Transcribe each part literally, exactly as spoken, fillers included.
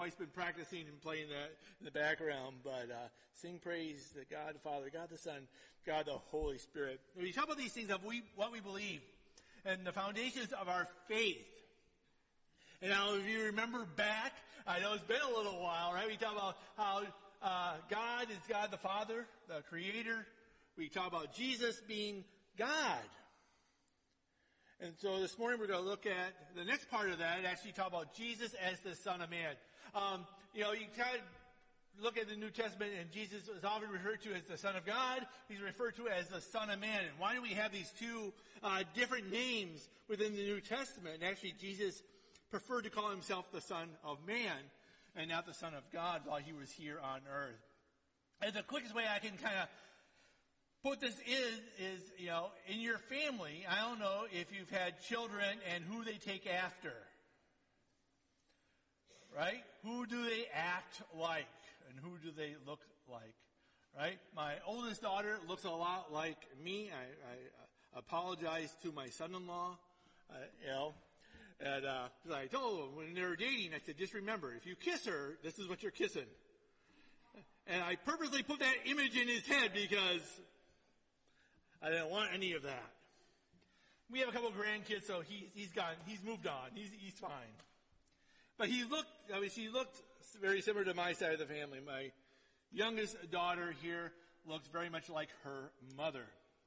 wife's been practicing and playing that in the background, but uh, sing praise to God the Father, God the Son, God the Holy Spirit. When we talk about these things of we, what we believe and the foundations of our faith. And now if you remember back, I know it's been a little while, right? We talk about how uh, God is God the Father, the Creator. We talk about Jesus being God. And so this morning we're going to look at the next part of that and actually talk about Jesus as the Son of Man. Um, you know, you kind of look at the New Testament and Jesus is often referred to as the Son of God. He's referred to as the Son of Man. And why do we have these two uh, different names within the New Testament? And actually Jesus preferred to call himself the Son of Man and not the Son of God while he was here on earth. And the quickest way I can kind of put this is, is, you know, in your family, I don't know if you've had children and who they take after. Right? Who do they act like? And who do they look like? Right? My oldest daughter looks a lot like me. I, I apologize to my son-in-law, uh, you know. And uh, I told them when they were dating, I said, just remember, if you kiss her, this is what you're kissing. And I purposely put that image in his head because I didn't want any of that. We have a couple of grandkids, so he, he's gone. He's moved on. He's, he's fine. But he looked, I mean, she looked very similar to my side of the family. My youngest daughter here looks very much like her mother.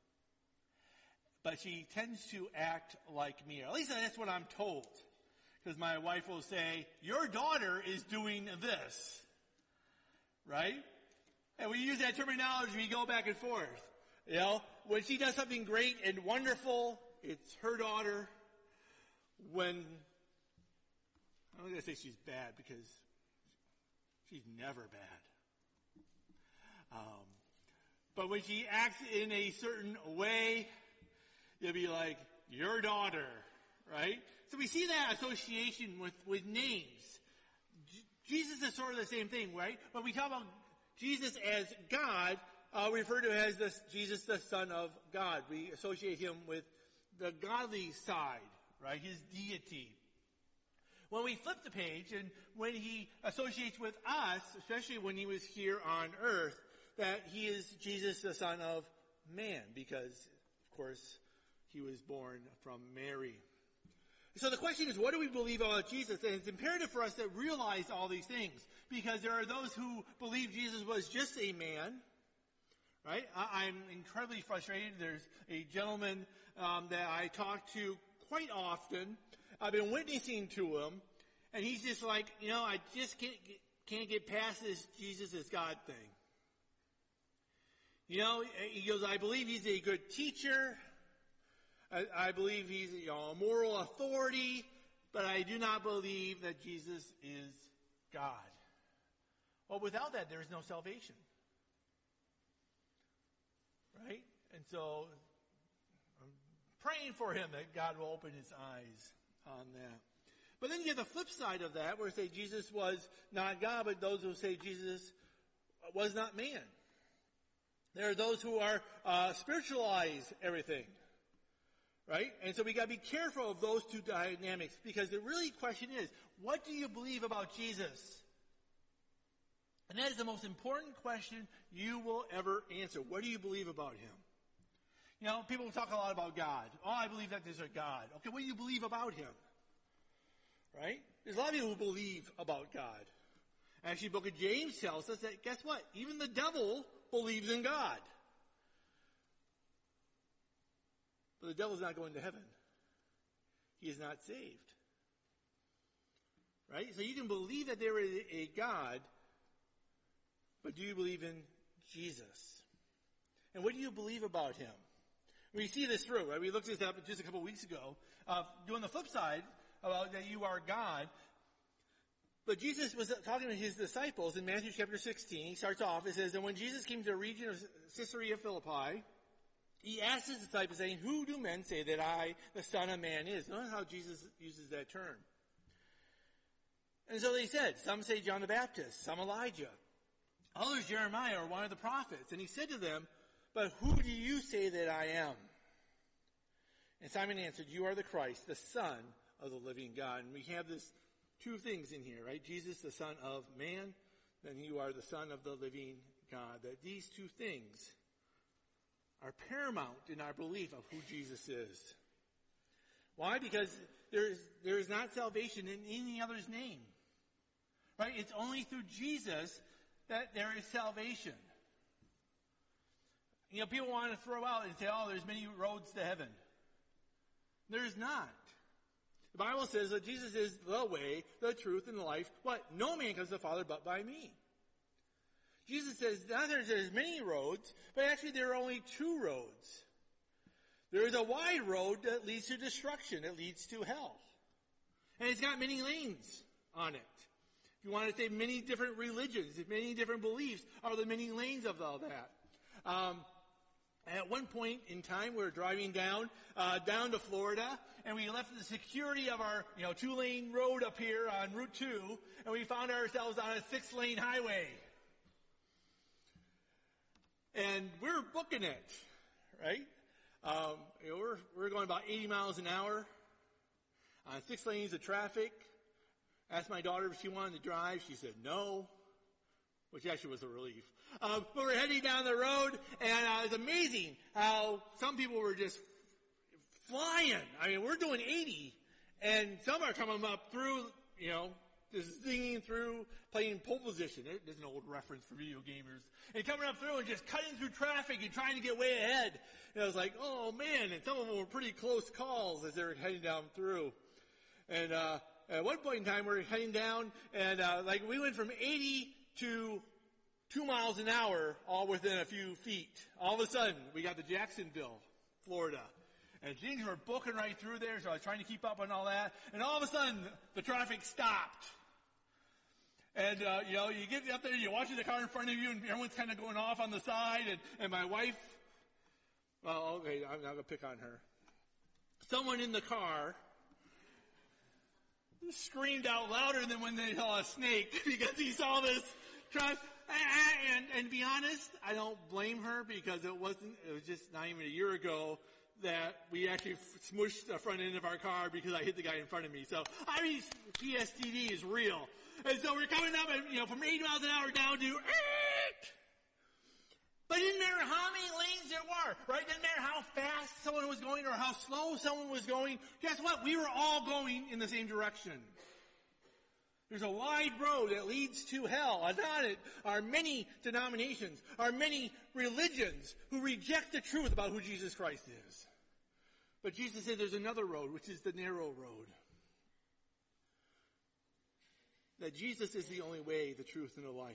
But she tends to act like me. Or at least that's what I'm told. Because my wife will say, your daughter is doing this. Right? And we use that terminology, we go back and forth. You know, when she does something great and wonderful, it's her daughter. When, I'm not going to say she's bad because she's never bad. Um, but when she acts in a certain way, you'll be like, your daughter, right? So we see that association with, with names. J- Jesus is sort of the same thing, right? When we talk about Jesus as God, Uh, we refer to as the, Jesus, the Son of God. We associate him with the godly side, right? His deity. When we flip the page and when he associates with us, especially when he was here on earth, that he is Jesus, the Son of Man, because, of course, he was born from Mary. So the question is, what do we believe about Jesus? And it's imperative for us to realize all these things, because there are those who believe Jesus was just a man. Right? I, I'm incredibly frustrated. There's a gentleman um, that I talk to quite often. I've been witnessing to him, and he's just like, you know, I just can't get, can't get past this Jesus is God thing. You know, he goes, I believe he's a good teacher. I, I believe he's, you know, a moral authority, but I do not believe that Jesus is God. Well, without that, there is no salvation. Right? And so I'm praying for him that God will open his eyes on that. But then you have the flip side of that, where say Jesus was not God, but those who say Jesus was not man. There are those who are uh, spiritualize everything. Right? And so we got to be careful of those two dynamics, because the really question is, what do you believe about Jesus? And that is the most important question you will ever answer. What do you believe about him? You know, people talk a lot about God. Oh, I believe that there's a God. Okay, what do you believe about him? Right? There's a lot of people who believe about God. Actually, the book of James tells us that, guess what? Even the devil believes in God. But the devil's not going to heaven. He is not saved. Right? So you can believe that there is a God, but do you believe in Jesus? And what do you believe about him? We see this through, right? We looked this up just a couple of weeks ago, uh, doing the flip side about that you are God. But Jesus was talking to his disciples in Matthew chapter sixteen. He starts off, it says, and when Jesus came to the region of Caesarea Philippi, he asked his disciples, saying, who do men say that I, the Son of Man, is? Notice how Jesus uses that term. And so they said, some say John the Baptist, some Elijah, others Jeremiah or one of the prophets. And he said to them, but who do you say that I am? And Simon answered, you are the Christ, the Son of the living God. And we have this two things in here, right? Jesus, the Son of Man, then you are the Son of the living God. That these two things are paramount in our belief of who Jesus is. Why? Because there is, there is not salvation in any other's name. Right? It's only through Jesus that there is salvation. You know, people want to throw out and say, oh, there's many roads to heaven. There's not. The Bible says that Jesus is the way, the truth, and the life. What? No man comes to the Father but by me. Jesus says not that there's many roads, but actually there are only two roads. There is a wide road that leads to destruction. It leads to hell. And it's got many lanes on it. If you want to say many different religions, many different beliefs are the many lanes of all that. Um, at one point in time, we were driving down, uh, down to Florida, and we left the security of our, you know, two-lane road up here on Route two, and we found ourselves on a six-lane highway. And we're booking it, right? Um, you know, we're, we're going about eighty miles an hour on six lanes of traffic. Asked my daughter if she wanted to drive. She said no, which actually was a relief. Um, but we're heading down the road, and uh, it's amazing how some people were just flying. I mean, we're doing eighty, and some are coming up through, you know, just zinging through, playing pole position. There's an old reference for video gamers. And coming up through and just cutting through traffic and trying to get way ahead. And I was like, oh man, and some of them were pretty close calls as they were heading down through. And uh, at one point in time, we were heading down, and uh, like we went from eighty to two miles an hour, all within a few feet. All of a sudden, we got to Jacksonville, Florida. And things were booking right through there, so I was trying to keep up on all that. And all of a sudden, the traffic stopped. And, uh, you know, you get up there, you're watching the car in front of you, and everyone's kind of going off on the side. And, and my wife, well, okay, I'm not going to pick on her. Someone in the car screamed out louder than when they saw a snake because he saw this traffic. And, and to be honest, I don't blame her because it wasn't, it was just not even a year ago that we actually smushed the front end of our car because I hit the guy in front of me. So, I mean, P S T D is real. And so we're coming up, and, you know, from eighty miles an hour down to, but it didn't matter how many lanes there were, right? It didn't matter how fast someone was going or how slow someone was going. Guess what? We were all going in the same direction. There's a wide road that leads to hell. And on it are many denominations, are many religions who reject the truth about who Jesus Christ is. But Jesus said there's another road, which is the narrow road. That Jesus is the only way, the truth, and the life.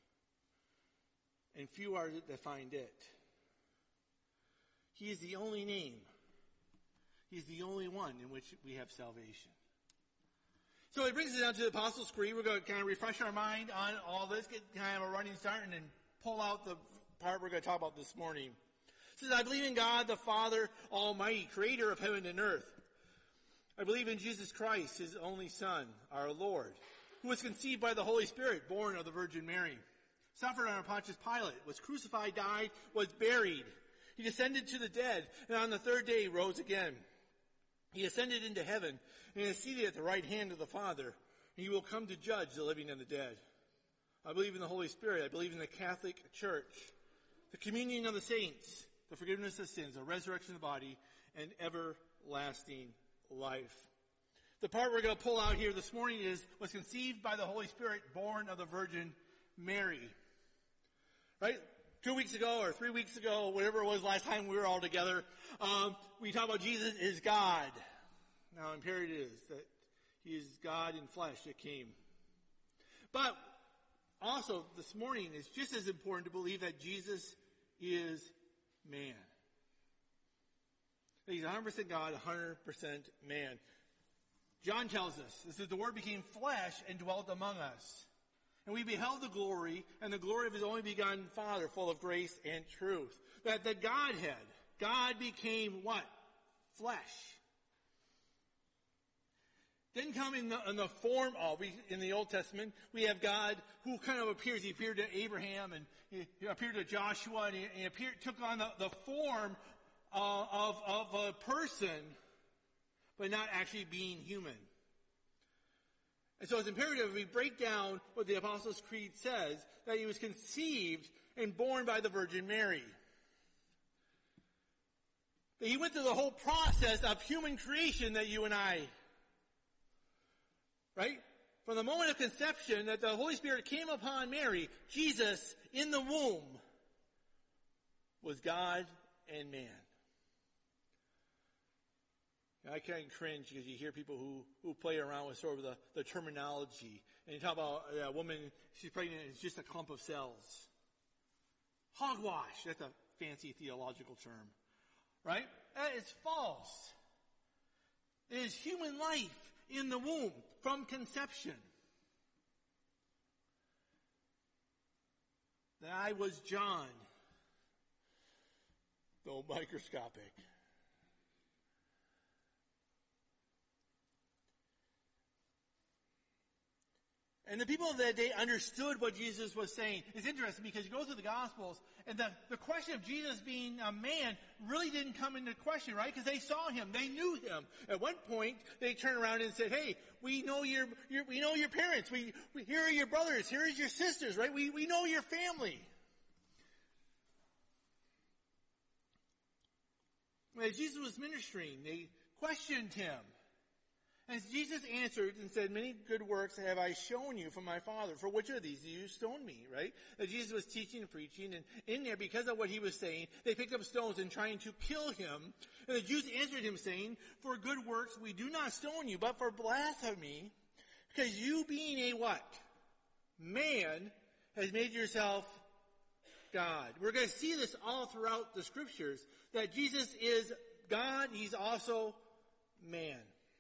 And few are that find it. He is the only name. He's the only one in which we have salvation. So it brings us down to the Apostles' Creed. We're going to kind of refresh our mind on all this, get kind of a running start, and then pull out the part we're going to talk about this morning. It says, I believe in God, the Father Almighty, creator of heaven and earth. I believe in Jesus Christ, his only Son, our Lord, who was conceived by the Holy Spirit, born of the Virgin Mary, suffered under Pontius Pilate, was crucified, died, was buried. He descended to the dead, and on the third day rose again. He ascended into heaven, and is seated at the right hand of the Father, and he will come to judge the living and the dead. I believe in the Holy Spirit. I believe in the Catholic Church, the communion of the saints, the forgiveness of sins, the resurrection of the body, and everlasting life. The part we're going to pull out here this morning is, was conceived by the Holy Spirit, born of the Virgin Mary. Right? Two weeks ago or three weeks ago, whatever it was last time we were all together, um, we talked about Jesus is God. Now, imperative is that he is God in flesh that came. But also, this morning, it's just as important to believe that Jesus is man. That he's one hundred percent God, one hundred percent man. John tells us, this is the Word became flesh and dwelt among us. And we beheld the glory, and the glory of his only begotten Father, full of grace and truth. That the Godhead, God became what? Flesh. Didn't come in the, in the form of, we, in the Old Testament, we have God who kind of appears. He appeared to Abraham, and he, he appeared to Joshua, and he, he appeared, took on the, the form uh, of, of a person, but not actually being human. And so it's imperative we break down what the Apostles' Creed says, that he was conceived and born by the Virgin Mary. That he went through the whole process of human creation that you and I, right? From the moment of conception that the Holy Spirit came upon Mary, Jesus in the womb was God and man. I kind of cringe because you hear people who, who play around with sort of the, the terminology. And you talk about a woman, she's pregnant, it's just a clump of cells. Hogwash, that's a fancy theological term. Right? That is false. It is human life in the womb from conception. That I was John, though microscopic. And the people of that day understood what Jesus was saying. It's interesting because you go through the Gospels, and the, the question of Jesus being a man really didn't come into question, right? Because they saw him. They knew him. At one point, they turned around and said, hey, we know your, your we know your parents. We, we here are your brothers. Here is your sisters, right? We, we know your family. As Jesus was ministering, they questioned him. And Jesus answered and said, many good works have I shown you from my Father. For which of these do you stone me, right? That Jesus was teaching and preaching, and in there, because of what he was saying, they picked up stones and trying to kill him. And the Jews answered him, saying, for good works we do not stone you, but for blasphemy, because you being a what? Man, has made yourself God. We're going to see this all throughout the Scriptures, that Jesus is God, he's also man.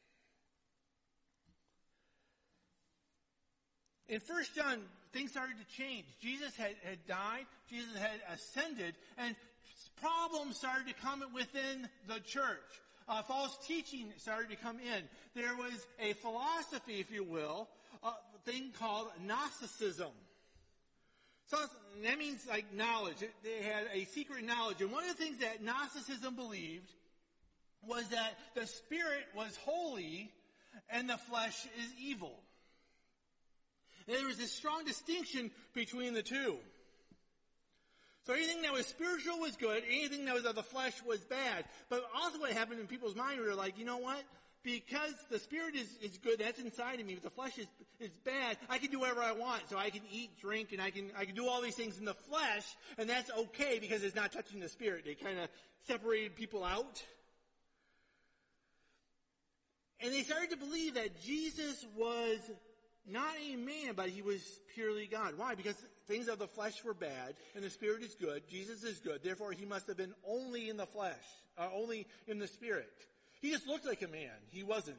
In First John, things started to change. Jesus had, had died, Jesus had ascended, and problems started to come within the church. Uh, false teaching started to come in. There was a philosophy, if you will, a thing called Gnosticism. So that means like knowledge. They had a secret knowledge. And one of the things that Gnosticism believed was that the spirit was holy and the flesh is evil. There was this strong distinction between the two. So anything that was spiritual was good, anything that was of the flesh was bad. But also what happened in people's mind, we were like, you know what? Because the spirit is, is good, that's inside of me, but the flesh is, is bad, I can do whatever I want. So I can eat, drink, and I can, I can do all these things in the flesh, and that's okay because it's not touching the spirit. They kind of separated people out. And they started to believe that Jesus was not a man, but he was purely God. Why? Because things of the flesh were bad, and the spirit is good. Jesus is good. Therefore, he must have been only in the flesh, uh, only in the spirit. He just looked like a man. He wasn't.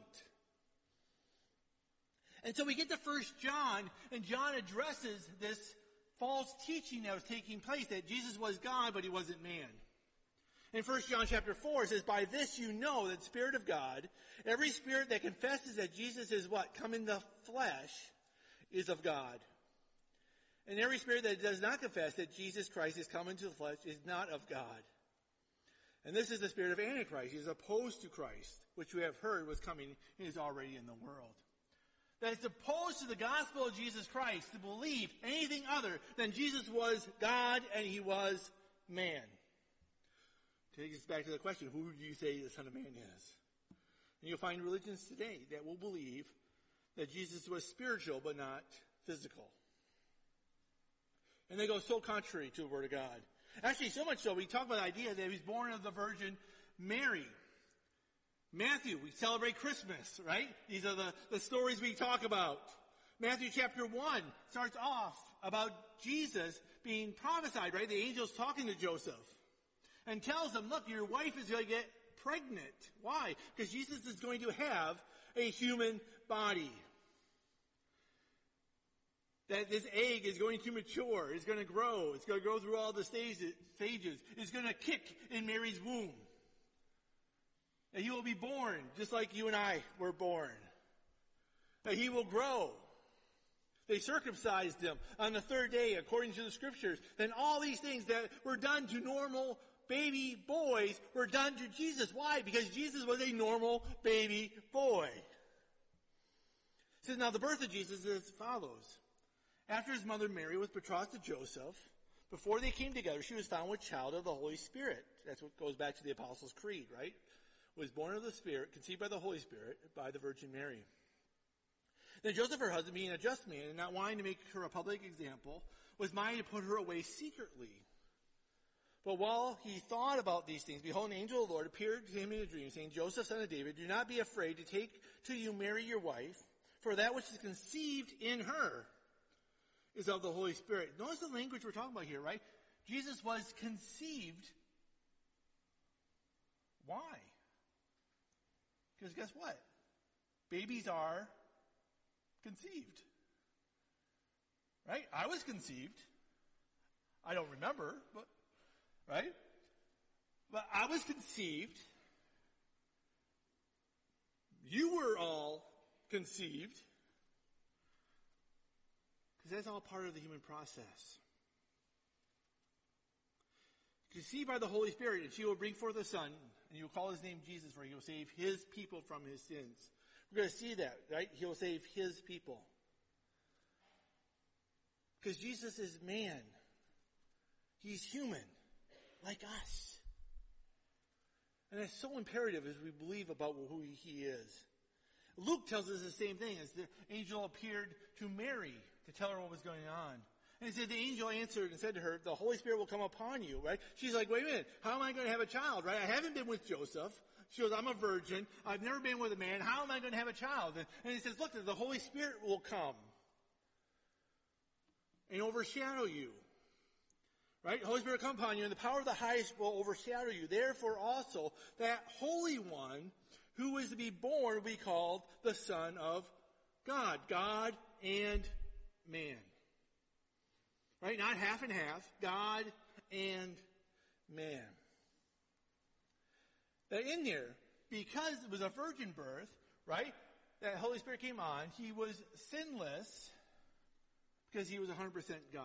And so we get to First John, and John addresses this false teaching that was taking place, that Jesus was God, but he wasn't man. In First John chapter four, it says, by this you know that the Spirit of God, every spirit that confesses that Jesus is what? Come in the flesh, is of God. And every spirit that does not confess that Jesus Christ is come into the flesh is not of God. And this is the spirit of Antichrist. He is opposed to Christ, which we have heard was coming and is already in the world. That is opposed to the gospel of Jesus Christ, to believe anything other than Jesus was God and he was man. Takes us back to the question, who do you say the Son of Man is? And you'll find religions today that will believe that Jesus was spiritual but not physical. And they go so contrary to the Word of God. Actually, so much so, we talk about the idea that he was born of the Virgin Mary. Matthew, we celebrate Christmas, right? These are the, the stories we talk about. Matthew chapter one starts off about Jesus being prophesied, right? The angel's talking to Joseph and tells him, look, your wife is going to get pregnant. Why? Because Jesus is going to have a human body. That this egg is going to mature, it's going to grow, it's going to go through all the stages, stages. It's going to kick in Mary's womb. That he will be born just like you and I were born. That he will grow. They circumcised him on the third day according to the Scriptures. Then all these things that were done to normal baby boys were done to Jesus. Why? Because Jesus was a normal baby boy. It says, now the birth of Jesus is as follows. After his mother Mary was betrothed to Joseph, before they came together, she was found with child of the Holy Spirit. That's what goes back to the Apostles' Creed, right? Was born of the Spirit, conceived by the Holy Spirit, by the Virgin Mary. Then Joseph, her husband, being a just man and not wanting to make her a public example, was minded to put her away secretly. But while he thought about these things, behold, an angel of the Lord appeared to him in a dream, saying, Joseph, son of David, do not be afraid to take to you Mary your wife, for that which is conceived in her is of the Holy Spirit. Notice the language we're talking about here, right? Jesus was conceived. Why? Because guess what? Babies are conceived. Right? I was conceived. I don't remember, but, right? But I was conceived. You were all conceived. Because that's all part of the human process. Conceived by the Holy Spirit, and she will bring forth a son, and you will call his name Jesus, for he will save his people from his sins. We're going to see that, right? He will save his people. Because Jesus is man. He's human, like us. And that's so imperative as we believe about who he is. Luke tells us the same thing, as the angel appeared to Mary to tell her what was going on. And he said, the angel answered and said to her, the Holy Spirit will come upon you, right? She's like, wait a minute, how am I going to have a child, right? I haven't been with Joseph. She goes, I'm a virgin. I've never been with a man. How am I going to have a child? And, and he says, look, the Holy Spirit will come and overshadow you. Right? The Holy Spirit will come upon you, and the power of the highest will overshadow you. Therefore also, that Holy One who is to be born will be called the Son of God. God and man. Right? Not half and half. God and man. That in there, because it was a virgin birth, right? That Holy Spirit came on. He was sinless because he was one hundred percent God.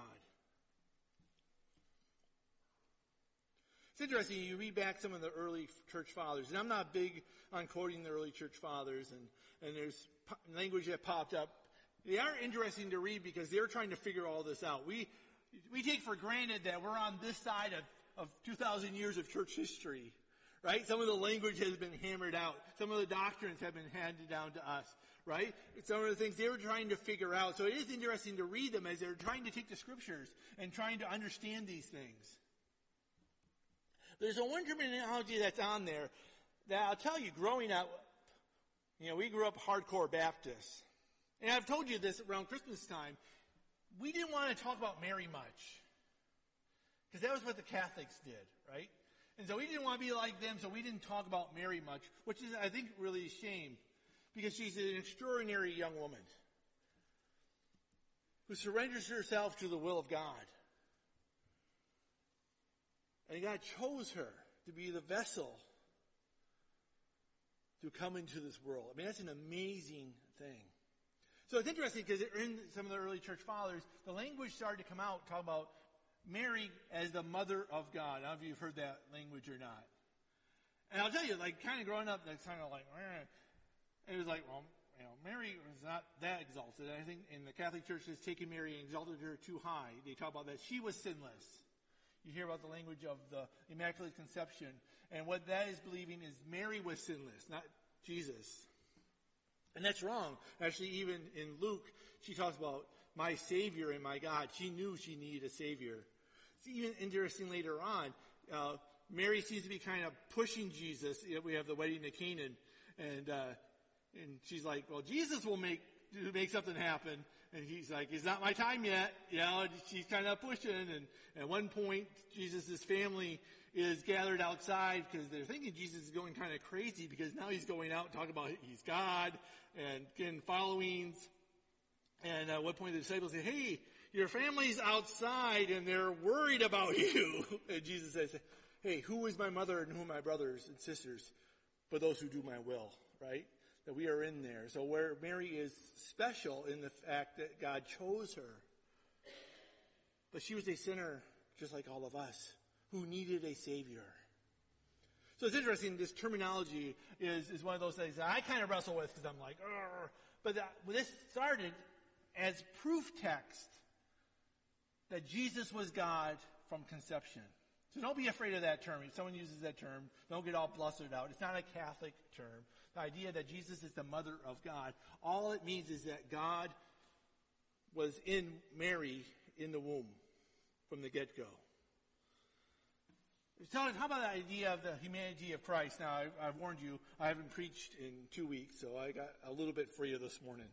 It's interesting, you read back some of the early church fathers, and I'm not big on quoting the early church fathers, and, and there's language that popped up. They are interesting to read because they're trying to figure all this out. We we take for granted that we're on this side of, of two thousand years of church history, right? Some of the language has been hammered out. Some of the doctrines have been handed down to us, right? Some of the things they were trying to figure out. So it is interesting to read them as they're trying to take the scriptures and trying to understand these things. There's a one terminology that's on there that I'll tell you, growing up, you know, we grew up hardcore Baptists. And I've told you this around Christmas time. We didn't want to talk about Mary much. Because that was what the Catholics did, right? And so we didn't want to be like them, so we didn't talk about Mary much, which is, I think, really a shame. Because she's an extraordinary young woman who surrenders herself to the will of God. And God chose her to be the vessel to come into this world. I mean, that's an amazing thing. So it's interesting because in some of the early church fathers, the language started to come out, talking about Mary as the mother of God. I don't know if you've heard that language or not. And I'll tell you, like, kind of growing up, that's kind of like, eh. It was like, well, you know, Mary was not that exalted. I think in the Catholic Church, has taken Mary and exalted her too high. They talk about that. She was sinless. You hear about the language of the Immaculate Conception. And what that is believing is Mary was sinless, not Jesus. And that's wrong. Actually, even in Luke, she talks about my Savior and my God. She knew she needed a Savior. It's even interesting later on. Uh, Mary seems to be kind of pushing Jesus. You know, we have the wedding at Canaan. And, uh, and she's like, well, Jesus will make, make something happen. And he's like, it's not my time yet. You know, and she's kind of pushing. And at one point, Jesus' family is gathered outside because they're thinking Jesus is going kind of crazy because now he's going out and talking about he's God and getting followings. And at one point, the disciples say, hey, your family's outside and they're worried about you. And Jesus says, hey, who is my mother and who are my brothers and sisters? But those who do my will, right? That we are in there. So where Mary is special in the fact that God chose her. But she was a sinner just like all of us who needed a Savior. So it's interesting, this terminology is, is one of those things that I kind of wrestle with because I'm like, Argh. but that, this started as proof text that Jesus was God from conception. So don't be afraid of that term. If someone uses that term, don't get all blustered out. It's not a Catholic term. The idea that Jesus is the mother of God, all it means is that God was in Mary in the womb from the get-go. How about the idea of the humanity of Christ? Now, I, I've warned you, I haven't preached in two weeks, so I got a little bit for you this morning.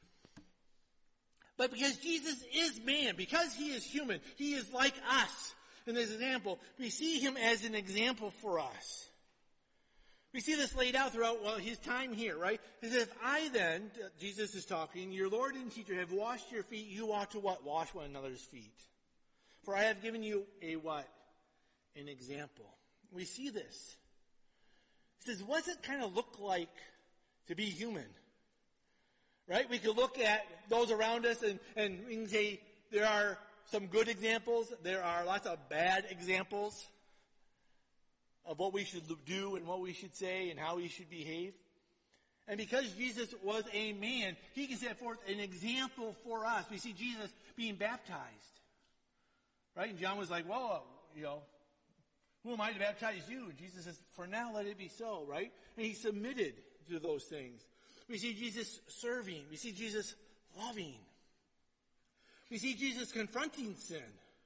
But because Jesus is man, because he is human, he is like us. In this example, we see him as an example for us. We see this laid out throughout well, his time here, right? He says, if I then, Jesus is talking, your Lord and teacher have washed your feet, you ought to what? Wash one another's feet. For I have given you a what? An example. We see this. He says, what does it kind of look like to be human? Right? We could look at those around us and, and we can say there are some good examples. There are lots of bad examples of what we should do and what we should say and how we should behave. And because Jesus was a man, he can set forth an example for us. We see Jesus being baptized. Right? And John was like, well, you know, who am I to baptize you? And Jesus says, for now let it be so, right? And he submitted to those things. We see Jesus serving. We see Jesus loving. We see Jesus confronting sin.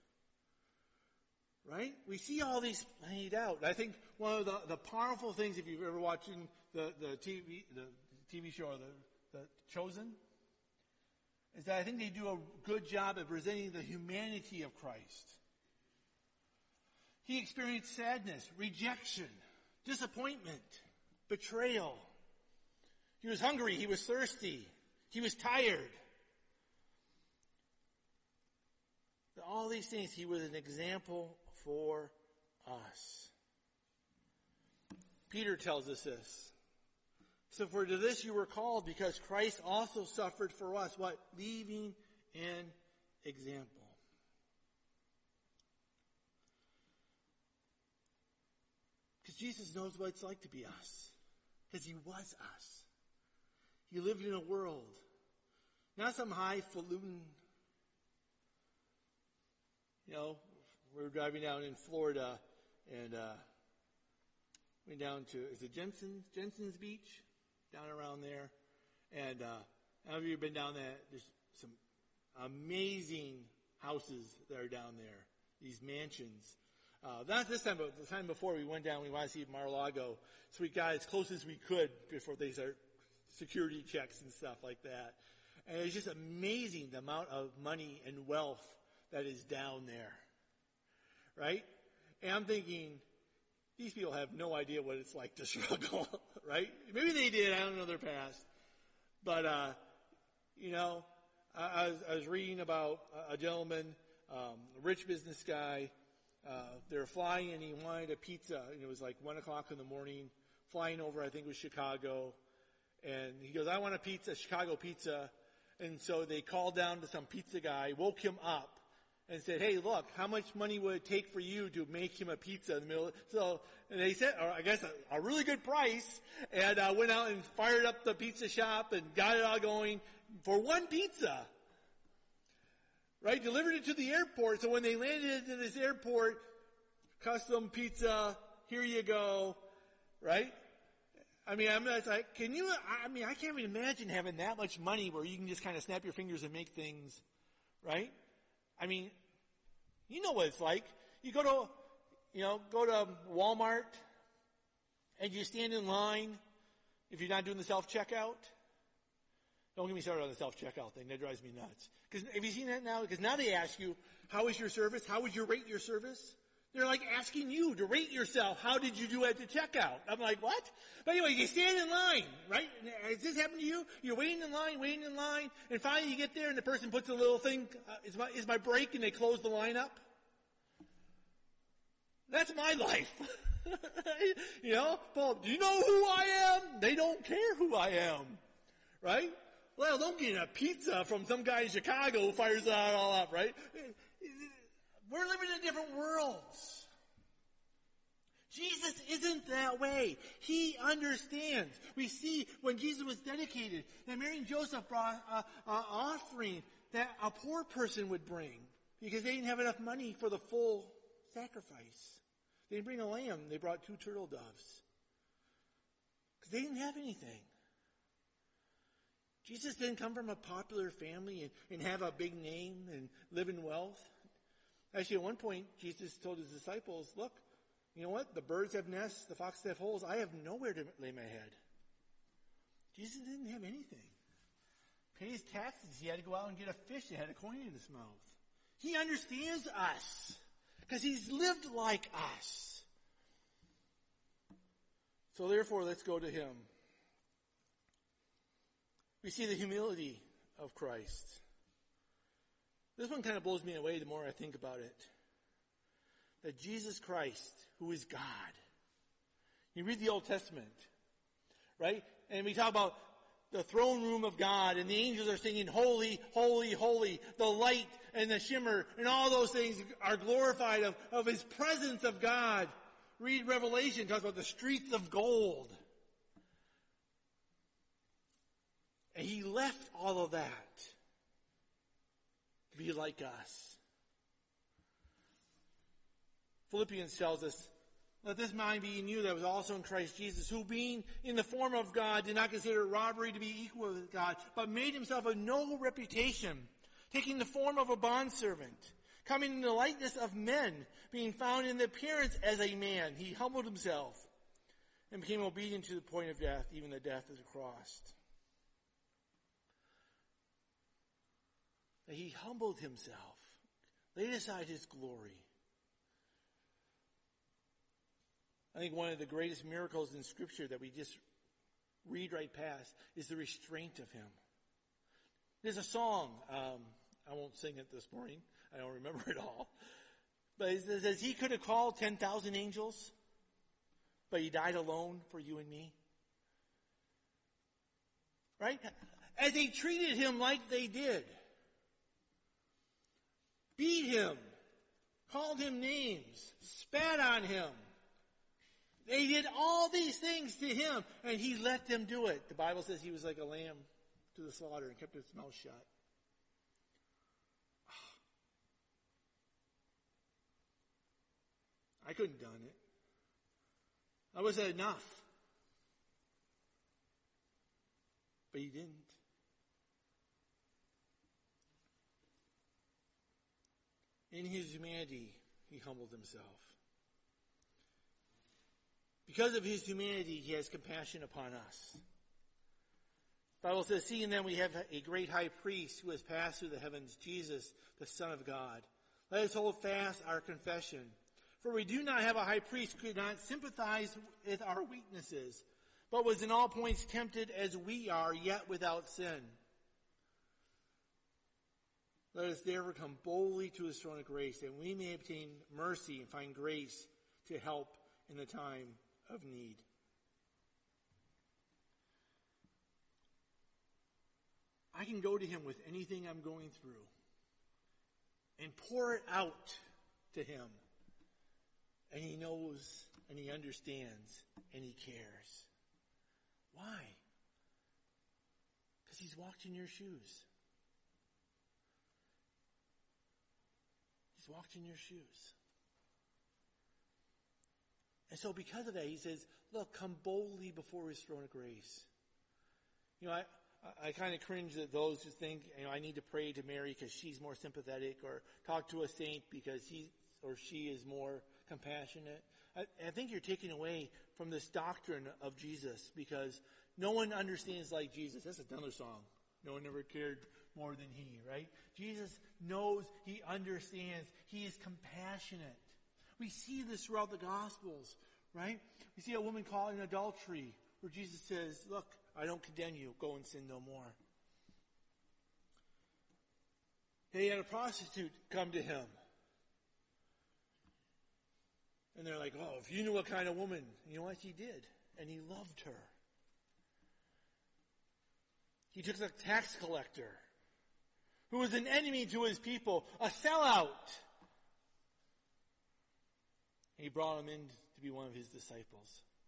Right? We see all these laid out. I think one of the, the powerful things, if you've ever watched the, the T V the T V show, the, the Chosen, is that I think they do a good job at presenting the humanity of Christ. He experienced sadness, rejection, disappointment, betrayal. He was hungry. He was thirsty. He was tired. All these things, he was an example for us. Peter tells us this. So for to this you were called, because Christ also suffered for us. What? Leaving an example. Because Jesus knows what it's like to be us. Because he was us. He lived in a world, not some highfalutin. You know, we were driving down in Florida, and uh, went down to, is it Jensen, Jensen's Beach? Down around there. And uh, I don't know if you've been down there. There's some amazing houses that are down there, these mansions. Uh, not this time, but the time before we went down, we wanted to see Mar-a-Lago. So we got as close as we could before they start security checks and stuff like that. And it's just amazing the amount of money and wealth that is down there. Right? And I'm thinking, these people have no idea what it's like to struggle, right? Maybe they did, I don't know their past. But, uh, you know, I, I, was, I was reading about a, a gentleman, um, a rich business guy. Uh, they were flying and he wanted a pizza. And it was like one o'clock in the morning, flying over, I think it was Chicago. And he goes, I want a pizza, Chicago pizza. And so they called down to some pizza guy, woke him up, and said, hey, look, how much money would it take for you to make him a pizza in the middle? So, and they said, or I guess a, a really good price, and uh, went out and fired up the pizza shop and got it all going for one pizza. Right? Delivered it to the airport. So when they landed into this airport, custom pizza, here you go. Right? I mean, I'm it's like, can you, I mean, I can't even imagine having that much money where you can just kind of snap your fingers and make things, right? I mean, you know what it's like. You go to, you know, go to Walmart and you stand in line if you're not doing the self-checkout. Don't get me started on the self-checkout thing. That drives me nuts. Because have you seen that now? Because now they ask you, how is your service? How would you rate your service? They're like asking you to rate yourself. How did you do at the checkout? I'm like, what? But anyway, you stand in line, right? Has this happened to you? You're waiting in line, waiting in line, and finally you get there and the person puts a little thing, uh, is my, is my break, and they close the line up? That's my life. You know? Paul, do you know who I am? They don't care who I am. Right? Well, don't get a pizza from some guy in Chicago who fires that all up, right? We're living in different worlds. Jesus isn't that way. He understands. We see when Jesus was dedicated that Mary and Joseph brought an offering that a poor person would bring because they didn't have enough money for the full sacrifice. They didn't bring a lamb. They brought two turtle doves because they didn't have anything. Jesus didn't come from a popular family and, and have a big name and live in wealth. Actually, at one point, Jesus told his disciples, look, you know what? The birds have nests, the foxes have holes. I have nowhere to lay my head. Jesus didn't have anything. Pay his taxes. He had to go out and get a fish that had a coin in his mouth. He understands us because he's lived like us. So therefore, let's go to him. We see the humility of Christ. This one kind of blows me away the more I think about it. That Jesus Christ, who is God. You read the Old Testament, right? And we talk about the throne room of God, and the angels are singing, holy, holy, holy. The light and the shimmer and all those things are glorified of, of his presence of God. Read Revelation, talks about the streets of gold. And he left all of that to be like us. Philippians tells us, let this mind be in you that was also in Christ Jesus, who being in the form of God did not consider robbery to be equal with God, but made himself of no reputation, taking the form of a bondservant, coming in the likeness of men, being found in the appearance as a man. He humbled himself and became obedient to the point of death, even the death of the cross. He humbled himself, laid aside his glory. I think one of the greatest miracles in Scripture that we just read right past is the restraint of him. There's a song, um, I won't sing it this morning, I don't remember it all, but it says he could have called ten thousand angels, but he died alone for you and me. Right? As they treated him like they did. Beat him, called him names, spat on him. They did all these things to him, and he let them do it. The Bible says he was like a lamb to the slaughter and kept his mouth shut. I couldn't have done it. I wasn't enough. But he didn't. In his humanity, he humbled himself. Because of his humanity, he has compassion upon us. The Bible says, seeing then we have a great high priest who has passed through the heavens, Jesus, the Son of God. Let us hold fast our confession. For we do not have a high priest who could not sympathize with our weaknesses, but was in all points tempted as we are, yet without sin. Let us therefore come boldly to his throne of grace, that we may obtain mercy and find grace to help in the time of need. I can go to him with anything I'm going through and pour it out to him. And he knows and he understands and he cares. Why? Because he's walked in your shoes. He's walked in your shoes. And so because of that, he says, look, come boldly before his throne of grace. You know, I, I, I kind of cringe at those who think, you know, I need to pray to Mary because she's more sympathetic, or talk to a saint because he or she is more compassionate. I, I think you're taking away from this doctrine of Jesus, because no one understands like Jesus. That's another song. No one ever cared more than he, right? Jesus knows, he understands, he is compassionate. We see this throughout the Gospels, right? We see a woman caught in adultery where Jesus says, look, I don't condemn you. Go and sin no more. They had a prostitute come to him. And they're like, oh, if you knew what kind of woman. You know what? He did. And he loved her. He took the tax collector, who was an enemy to his people, a sellout. He brought him in to to be one of his disciples.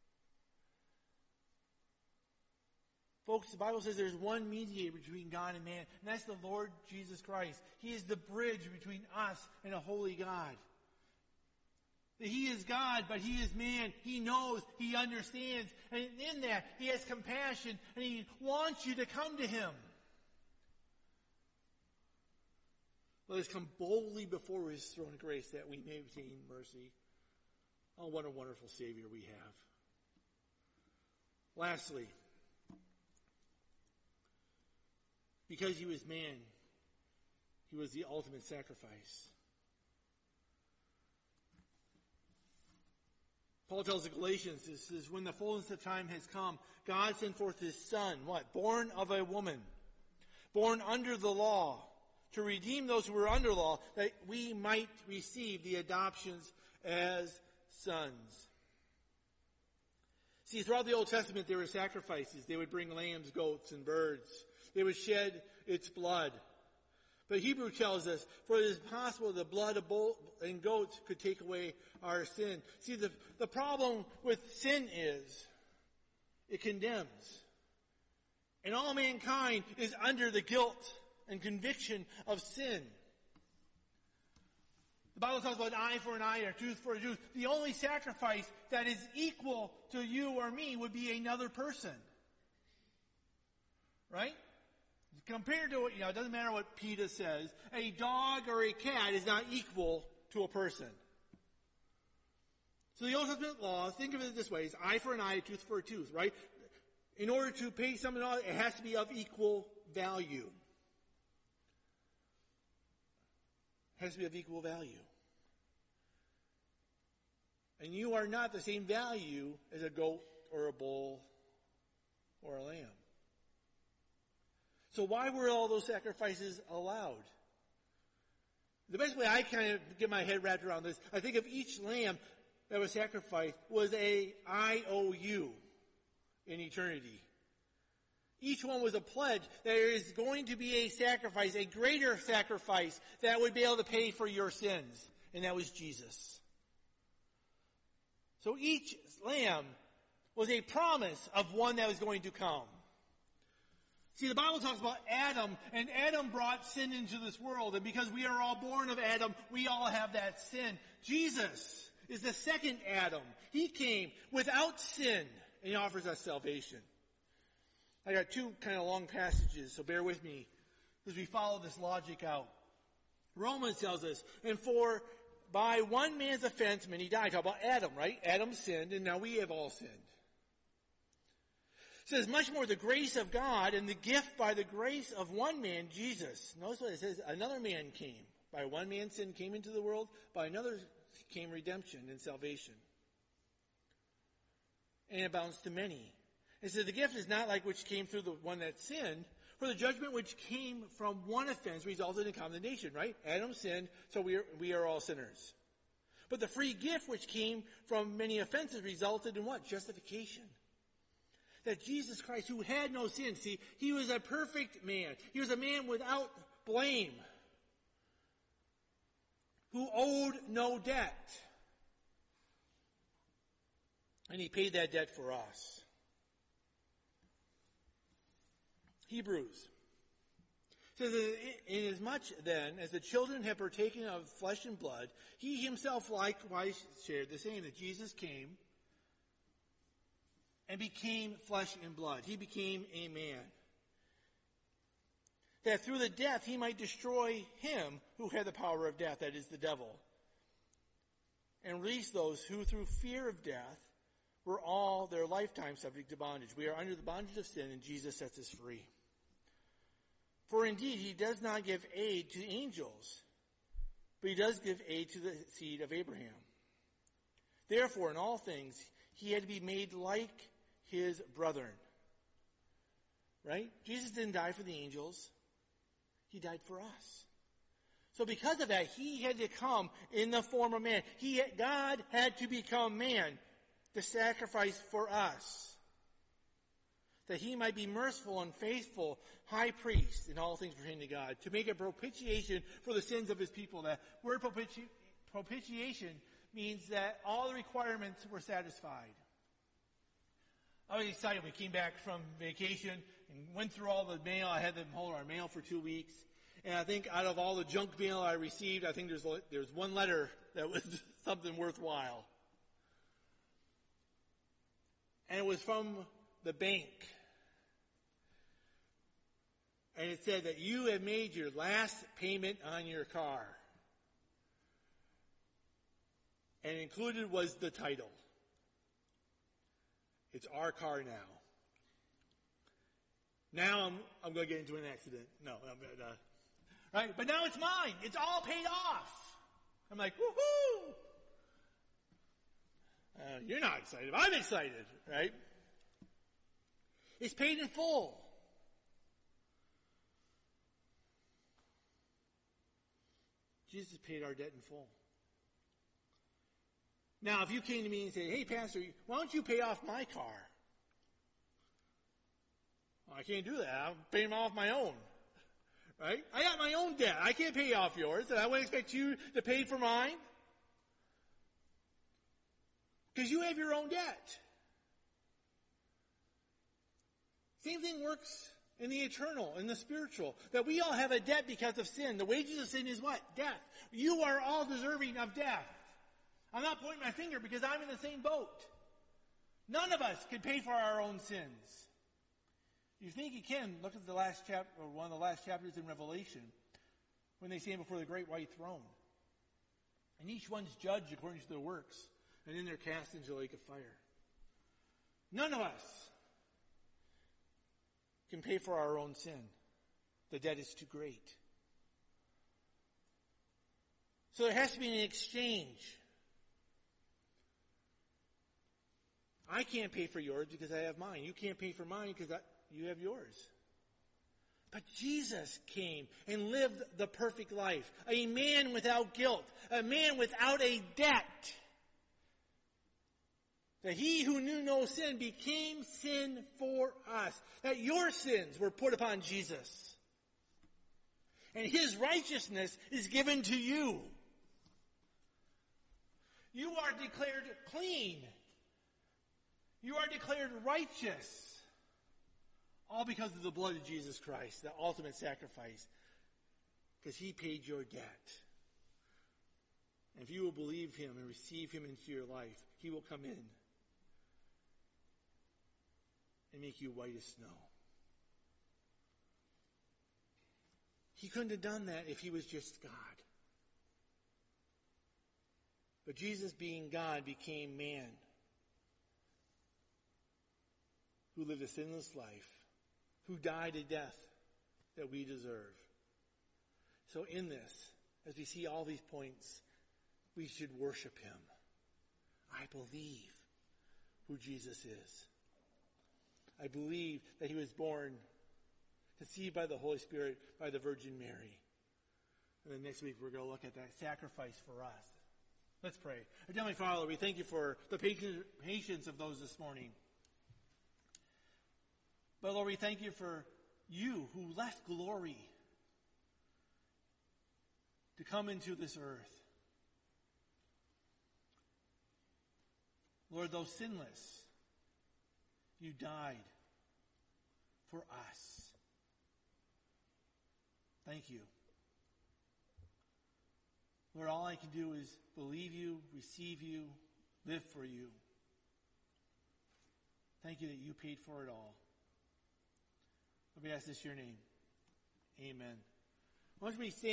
Folks, the Bible says there's one mediator between God and man, and that's the Lord Jesus Christ. He is the bridge between us and a holy God. He is God, but he is man. He knows, he understands, and in that, he has compassion, and he wants you to come to him. Let us come boldly before his throne of grace that we may obtain mercy. Oh, what a wonderful Savior we have. Lastly, because he was man, he was the ultimate sacrifice. Paul tells the Galatians, this is when the fullness of time has come, God sent forth his Son, what? Born of a woman, born under the law, to redeem those who were under law, that we might receive the adoptions as sons. See, throughout the Old Testament there were sacrifices. They would bring lambs, goats, and birds. They would shed its blood. But Hebrew tells us, for it is possible the blood of bulls and goats could take away our sin. See, the, the problem with sin is it condemns. And all mankind is under the guilt and conviction of sin. The Bible talks about an eye for an eye or a tooth for a tooth. The only sacrifice that is equal to you or me would be another person. Right? Compared to, you know, it doesn't matter what PETA says, a dog or a cat is not equal to a person. So the Old Testament law, think of it this way, is eye for an eye, tooth for a tooth, right? In order to pay someone off, it has to be of equal value. It has to be of equal value. And you are not the same value as a goat or a bull or a lamb. So why were all those sacrifices allowed? The best way I kind of get my head wrapped around this, I think of each lamb that was sacrificed was a I O U in eternity. Each one was a pledge that there is going to be a sacrifice, a greater sacrifice that would be able to pay for your sins. And that was Jesus. So each lamb was a promise of one that was going to come. See, the Bible talks about Adam, and Adam brought sin into this world. And because we are all born of Adam, we all have that sin. Jesus is the second Adam. He came without sin, and he offers us salvation. I got two kind of long passages, so bear with me as we follow this logic out. Romans tells us, and for by one man's offense many died. Talk about Adam, right? Adam sinned, and now we have all sinned. It says, much more the grace of God and the gift by the grace of one man, Jesus. Notice what it says, another man came. By one man sin came into the world, by another came redemption and salvation. And it abounds to many. It says the gift is not like which came through the one that sinned, for the judgment which came from one offense resulted in condemnation, right? Adam sinned, so we are, we are all sinners. But the free gift which came from many offenses resulted in what? Justification. That Jesus Christ, who had no sin, see, he was a perfect man. He was a man without blame, who owed no debt. And he paid that debt for us. Hebrews says, inasmuch then as the children have partaken of flesh and blood, he himself likewise shared the same, that Jesus came and became flesh and blood. He became a man. That through the death he might destroy him who had the power of death, that is the devil, and release those who through fear of death were all their lifetime subject to bondage. We are under the bondage of sin, and Jesus sets us free. For indeed, he does not give aid to angels, but he does give aid to the seed of Abraham. Therefore, in all things, he had to be made like his brethren. Right? Jesus didn't die for the angels. He died for us. So because of that, he had to come in the form of man. He, God had to become man to sacrifice for us, that he might be merciful and faithful high priest in all things pertaining to God, to make a propitiation for the sins of his people. That word propiti- propitiation means that all the requirements were satisfied. I was excited. We came back from vacation and went through all the mail. I had them hold our mail for two weeks. And I think out of all the junk mail I received, I think there's there's one letter that was something worthwhile. And it was from the bank. And it said that you have made your last payment on your car. And included was the title. It's our car now. Now I'm I'm going to get into an accident. No, I'm, uh, right? But now it's mine. It's all paid off. I'm like, woohoo! Uh, you're not excited. I'm excited, right? It's paid in full. Jesus paid our debt in full. Now, if you came to me and said, hey, Pastor, why don't you pay off my car? Well, I can't do that. I'm paying off my own. Right? I got my own debt. I can't pay off yours, and I wouldn't expect you to pay for mine. Because you have your own debt. Same thing works in the eternal, in the spiritual. That we all have a debt because of sin. The wages of sin is what? Death. You are all deserving of death. I'm not pointing my finger because I'm in the same boat. None of us could pay for our own sins. You think you can, look at the last chapter, or one of the last chapters in Revelation, when they stand before the great white throne. And each one's judged according to their works, and then they're cast into the lake of fire. None of us can pay for our own sin. The debt is too great. So there has to be an exchange. I can't pay for yours because I have mine. You can't pay for mine because I, you have yours. But Jesus came and lived the perfect life. A man without guilt. A man without a debt. That he who knew no sin became sin for us. That your sins were put upon Jesus. And his righteousness is given to you. You are declared clean. You are declared righteous. All because of the blood of Jesus Christ, the ultimate sacrifice. Because he paid your debt. And if you will believe him and receive him into your life, he will come in and make you white as snow. He couldn't have done that if he was just God. But Jesus, being God, became man, who lived a sinless life, who died a death that we deserve. So in this, as we see all these points, we should worship him. I believe who Jesus is. I believe that he was born, conceived by the Holy Spirit, by the Virgin Mary. And then next week we're going to look at that sacrifice for us. Let's pray. Our Heavenly Father, we thank you for the patience of those this morning. But Lord, we thank you for you who left glory to come into this earth. Lord, though sinless, you died for us. Thank you. Lord, all I can do is believe you, receive you, live for you. Thank you that you paid for it all. Let me ask this in your name. Amen. Once we stand